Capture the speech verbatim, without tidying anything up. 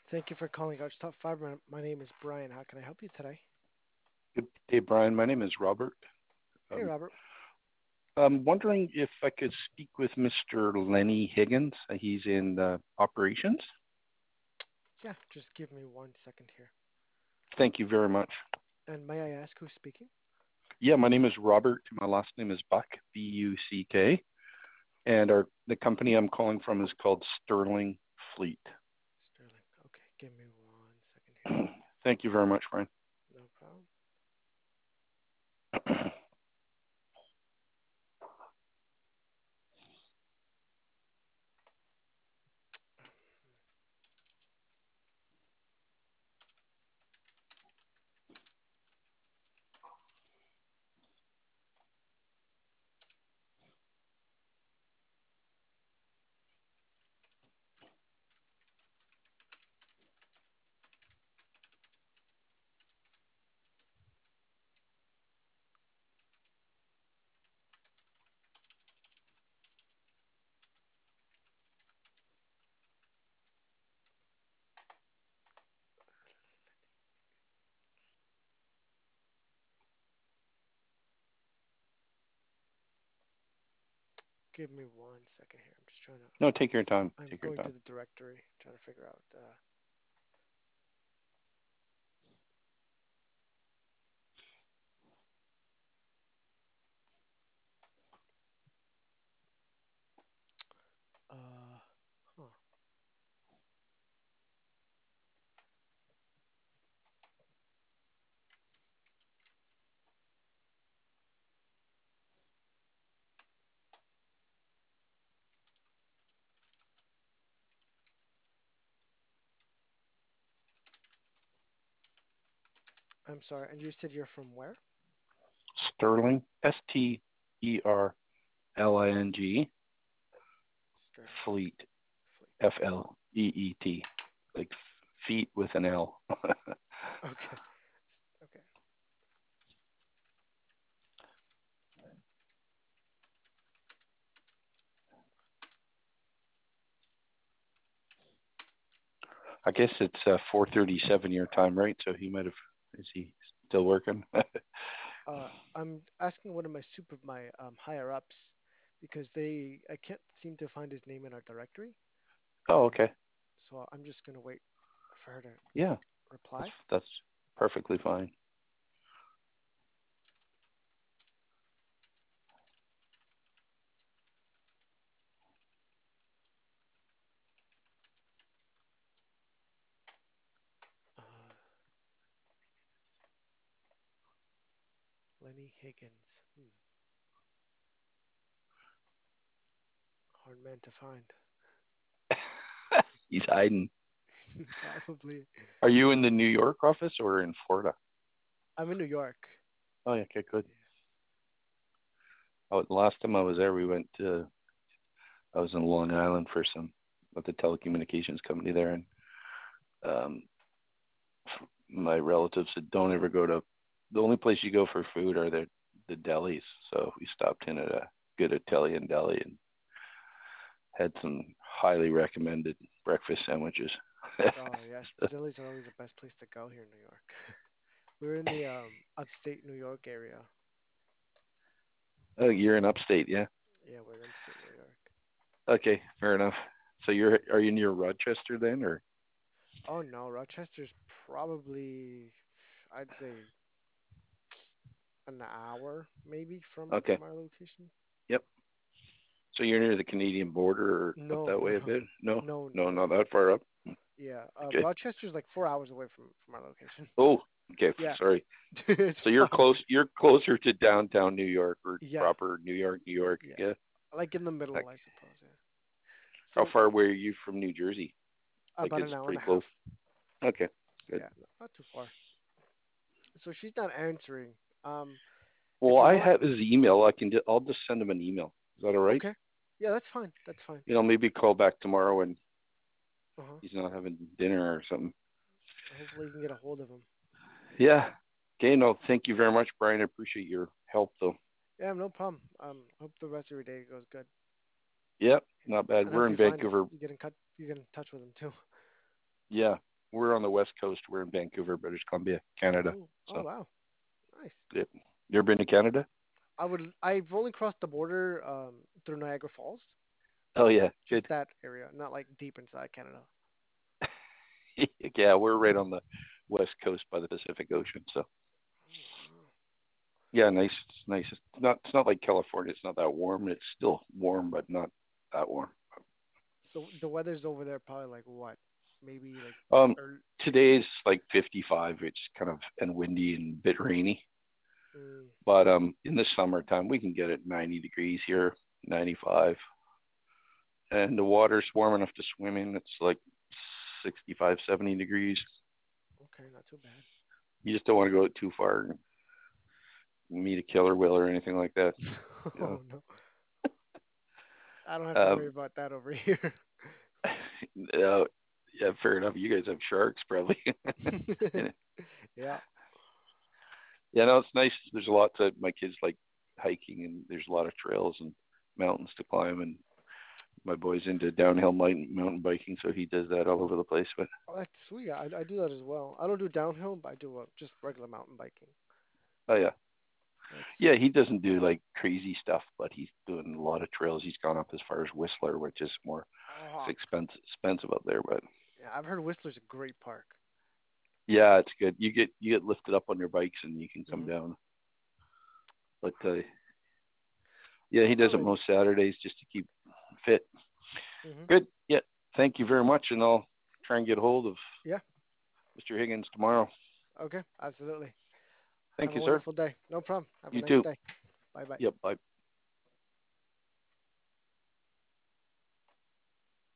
Thank you for calling Arch Top five. My, my name is Brian. How can I help you today? Good day, Brian. My name is Robert. Hey, Um, Robert. I'm wondering if I could speak with Mister Lenny Higgins. Uh, He's in uh, operations. Yeah, just give me one second here. Thank you very much. And may I ask who's speaking? Yeah, my name is Robert. My last name is Buck, B U C K, and our the company I'm calling from is called Sterling Fleet. Sterling. Okay, give me one second here. Thank you very much, Brian. No problem. Give me one second here. I'm just trying to. No, take your time. I'm Take your going to time. the directory, trying to figure out. Uh, uh, huh. I'm sorry. And you said you're from where? Sterling, S T E R L I N G, Sterling Fleet, Fleet. F L E E T, like feet with an L. Okay. Okay. I guess it's uh, four thirty-seven your time, right? So he might have. Is he still working? Uh, I'm asking one of my super my um, higher ups because they I can't seem to find his name in our directory. Oh, Um, okay. so I'm just gonna wait for her to Yeah, that's reply. that's perfectly fine. Uh, Lenny Higgins. Hmm, hard man to find. He's hiding. Probably. Are you in the New York office or in Florida? I'm in New York. Oh, yeah, okay, good. Yeah. Oh, the last time I was there, we went to. I was in Long Island for some with the telecommunications company there, and um, my relatives said, "Don't ever go to the only place you go for food are the the delis." So we stopped in at a good Italian deli and had some highly recommended breakfast sandwiches. Oh yes, the delis are always the best place to go here in New York. We're in the um, upstate New York area. Oh, you're in upstate, yeah? Yeah, we're in upstate New York. Okay, fair enough. So you're are you near Rochester then, or Oh no, Rochester's probably, I'd say, an hour maybe from okay? from our location. Yep. So you're near the Canadian border or up No, that no, way a no, bit? No, no, no, no, no. not that far up. Yeah, uh, Okay. Rochester's like four hours away from from our location. Oh, okay. Yeah, Sorry. it's So you're fine. close. You're closer to downtown New York or Yeah, proper New York, New York. yeah, Yeah. like in the Like, middle, I suppose. Yeah. how So far away are you from New Jersey? Like, about is an it hour and pretty a close? half. Okay. Good. Yeah, not too far. So she's not answering. Um, Well, if you I want, have his email. I can. Ju- I'll just send him an email. Is that all right? okay. Yeah, that's fine. That's fine. You know, maybe call back tomorrow when Uh-huh. he's not having dinner or something. Hopefully you can get a hold of him. Yeah. Okay. No, thank you very much, Brian. I appreciate your help, though. Yeah, no problem. Um, hope the rest of your day goes good. Yep. Not bad. And We're hope in you find him. Vancouver. You get in cut. You get in touch with him too. Yeah. we're on the west coast. We're in Vancouver, British Columbia, Canada. Oh, oh So, wow, nice. yep. You ever been to Canada? I would. I've only crossed the border um, through Niagara Falls, Oh yeah, just good. that area, not like deep inside Canada. Yeah, we're right on the west coast by the Pacific Ocean. So, Oh, wow. yeah, nice. It's nice. It's not. It's not like California. It's not that warm. It's still warm, but not that warm. So the weather's over there probably like what? Maybe like Um, or Today's like fifty-five. It's kind of and windy and a bit rainy. mm, But um, in the summertime, we can get it ninety degrees here, ninety-five, and the water's warm enough to swim in. It's like sixty-five, seventy degrees. okay, not too bad. You just don't want to go too far and meet a killer whale or anything like that. You Oh no, I don't have to know? worry about that over here. Um, uh, yeah, fair enough. You guys have sharks probably. Yeah. Yeah, no, it's nice. There's a lot to my kids like hiking, and there's a lot of trails and mountains to climb. And my boy's into downhill mountain biking, so he does that all over the place. But Oh, that's sweet. I, I do that as well. I don't do downhill, but I do uh, just regular mountain biking. oh yeah, That's yeah, he doesn't do like crazy stuff, but he's doing a lot of trails. He's gone up as far as Whistler, which is more oh it's expensive expensive up there. But yeah, I've heard Whistler's a great park. yeah, it's good. You get you get lifted up on your bikes and you can come Hmm. down. But uh, yeah, he does it Alrighty. most Saturdays just to keep fit. Hmm. Good. Yeah. Thank you very much, and I'll try and get hold of Yeah. mister Higgins tomorrow. Okay. Absolutely. Have Thank a you, sir. wonderful day. No problem. Have a You nice too. day. Bye bye. Yep. Bye.